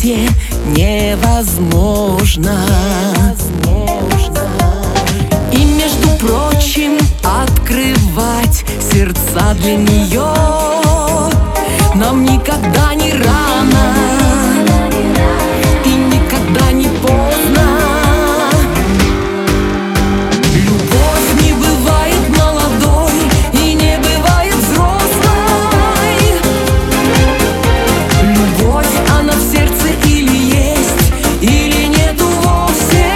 свете невозможно. И, между прочим, открывать сердца для нее нам никогда не рано и никогда не поздно. Любовь не бывает молодой и не бывает взрослой. Любовь, она в сердце или есть, или нету вовсе.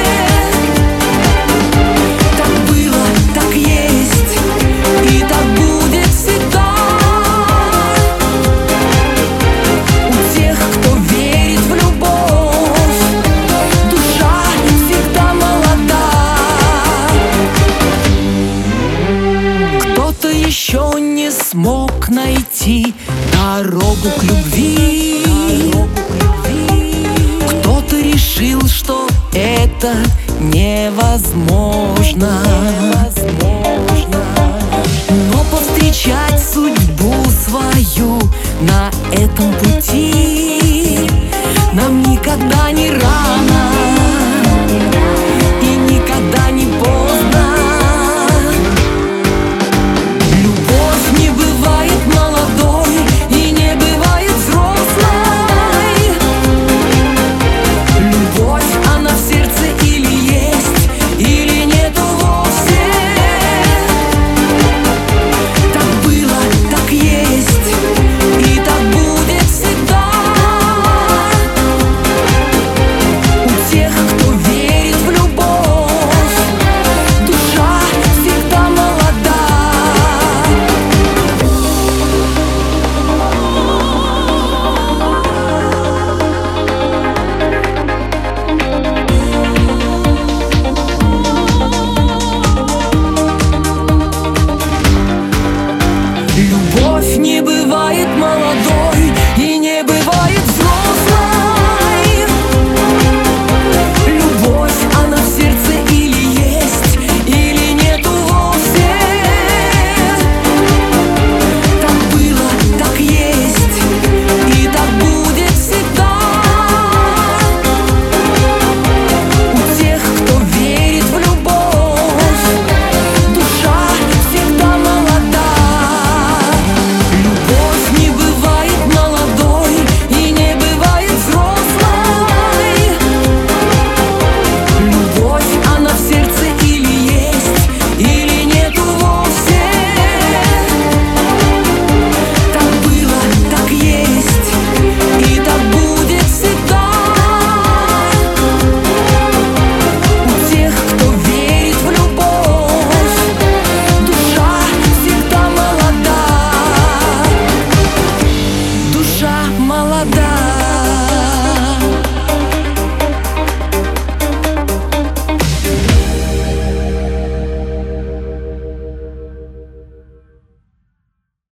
Так было, так есть, и так будет всегда. У тех, кто верит в любовь, душа всегда молода. Кто-то еще не смог найти дорогу к любви. Кто-то решил, что это невозможно.